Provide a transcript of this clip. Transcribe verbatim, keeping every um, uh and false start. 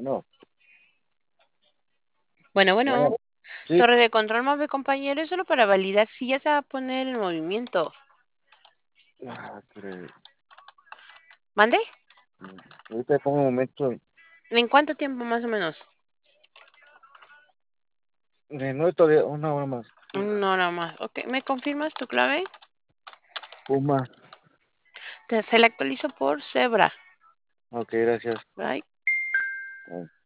No, Bueno, bueno, bueno, sí, torre de control móvil, compañero, es solo para validar si ya se va a poner en movimiento. ah, pero, ¿Mande? mm, ahorita pongo un momento, ¿En cuánto tiempo más o menos? eh, no todavía, una hora más. No, nada más. Ok, ¿me confirmas tu clave? Puma, Te, se la actualizo por Zebra. ok, gracias. Bye. Ah.